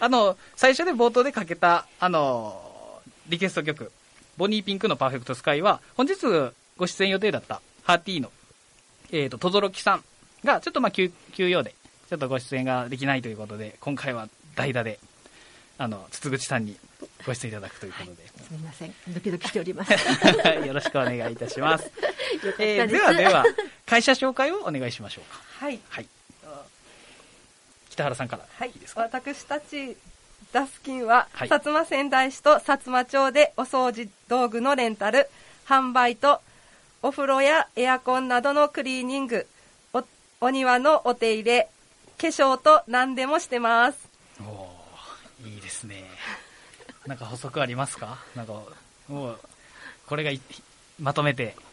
最初で冒頭でかけた、リクエスト曲、ボニーピンクのパーフェクトスカイは、本日ご出演予定だったハーティーの、とぞろきさんが、ちょっと休養で、ちょっとご出演ができないということで、今回は代打で、筒口さんにご出演いただくということで。 すみません。ドキドキしております。 よろしくお願いいたします。では、会社紹介をお願いしましょうか。 はい。 はい。北原さんからいいですか。 私たちダスキンは、 はい、 薩摩川内市と薩摩町でお掃除道具のレンタル、販売とお風呂やエアコンなどのクリーニング、お庭のお手入れ、化粧と何でもしてます。 おー、いいですね。なんか補足ありますか？なんかもうこれがまとめて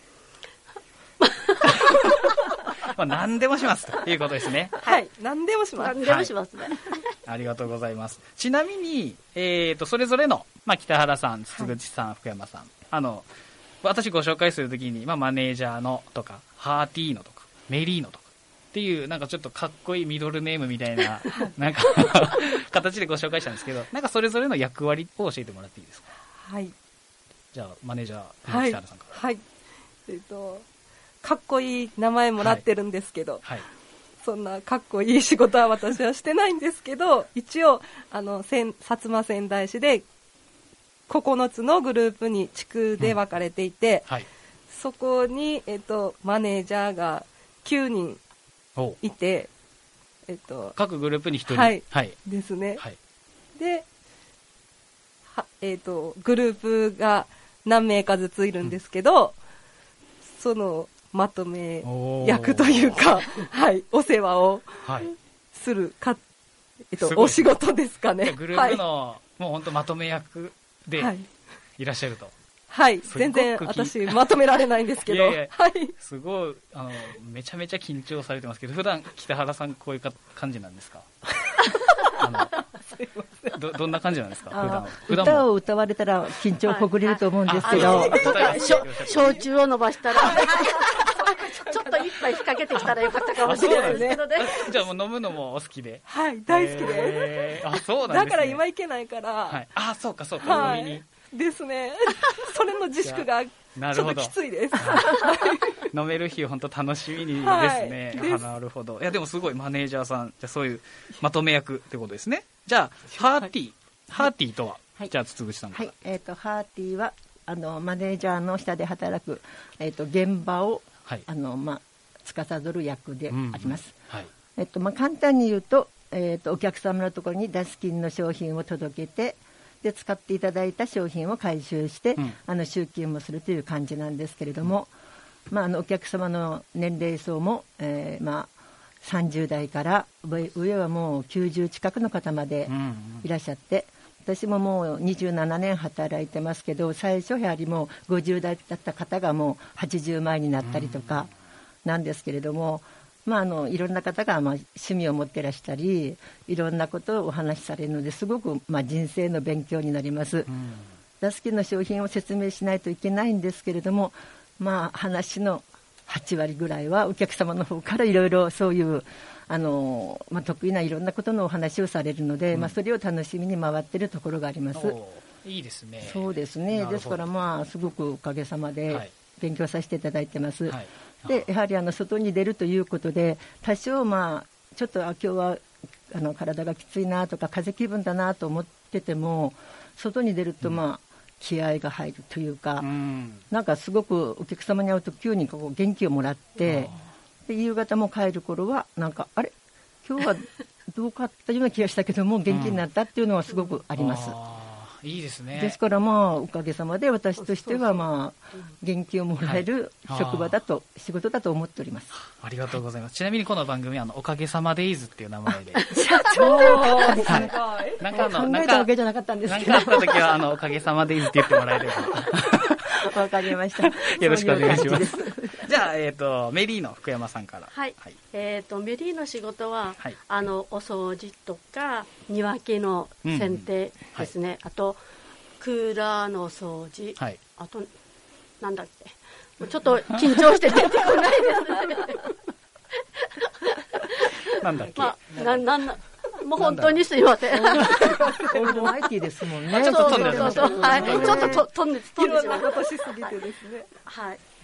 何でもしますということですね。 はい、何でもします。 何でもしますね。 ありがとうございます。ちなみに、それぞれの、北原さん、筒口さん、福山さん、私ご紹介するときに、マネージャーのとか、ハーティーノとか、メリーノとかっていう、なんかちょっとかっこいいミドルネームみたいな、なんか形でご紹介したんですけど、なんかそれぞれの役割を教えてもらっていいですか？ はい。 じゃあ、マネージャー、北原さんから。 はい。かっこいい名前もらってるんですけど、 はい、 そんなかっこいい仕事は私はしてないんですけど、一応薩摩川内市で9つのグループに地区で分かれていて、 はい、 そこに、マネージャーが9人いて、 各グループに1人、 はい、はい、ですね、はい、でグループが何名かずついるんですけど、そのまとめ役というか、はい、お世話をするか、お仕事ですかね。 グループの、もう本当まとめ役でいらっしゃると。 はい、全然私まとめられないんですけど、はい、 すごいめちゃめちゃ緊張されてますけど、普段北原さんこういう感じなんですか？どんな感じなんですか？普段歌を歌われたら緊張ほぐれると思うんですけど、焼酎を伸ばしたらちょっと一杯引っ掛けてきたらよかったかもしれないですけどね。 じゃあもう飲むのもお好きで？ はい、大好きです。 あ、そうなんですね。 だから今行けないから。 はい、あ、そうか、飲みに。 ですね。それの自粛がちょっときついです。 飲める日本当楽しみにですね。なるほど。いやでもすごいマネージャーさん、じゃそういうまとめ役ってことですね。じゃあハーティーとは、じゃあ筒口さんから。 はい、ハーティーはマネージャーの下で働く現場を司る役であります。簡単に言うと、お客様のところにダスキンの商品を届けて、で使っていただいた商品を回収して、集金もするという感じなんですけれども、お客様の年齢層も、30代から上はもう90近くの方までいらっしゃって、私ももう27年働いてますけど、最初やはりもう50代だった方がもう80前になったりとかなんですけれども、いろんな方が趣味を持ってらしたり、いろんなことをお話しされるのですごく人生の勉強になります。ダスキンの商品を説明しないといけないんですけれども、話の8割ぐらいはお客様の方からいろいろそういう得意ないろんなことのお話をされるので、それを楽しみに回っているところがあります。 いいですね。 そうですね。ですからすごくおかげさまで勉強させていただいてます。でやはり外に出るということで、多少ちょっと今日は体がきついなとか風邪気分だなと思ってても、外に出ると気合が入るというか、なんかすごくお客様に会うと急に元気をもらって、で夕方も帰る頃はなんかあれ今日はどうかったような気がしたけども元気になったっていうのはすごくあります。 いいですね。 ですからおかげさまで私としては元気をもらえる職場だと、仕事だと思っております。 ありがとうございます。ちなみにこの番組はおかげさまデイズっていう名前で。 社長、考えたわけじゃなかったんですけど。 何かあった時はおかげさまデイズって言ってもらえれば。 わかりました。よろしくお願いします。じゃあメリーの福山さんから。 はい。メリーの仕事は、お掃除とか庭木の剪定ですね。あとクーラーの掃除。あとなんだっけ。ちょっと緊張して出てこないですね。 なんだっけ。 もう本当にすいません。 オールマイティですもんね。 ちょっと飛んでる。 はい。ちょっと飛んでしまう。 いろんなことしすぎてですね。 はい。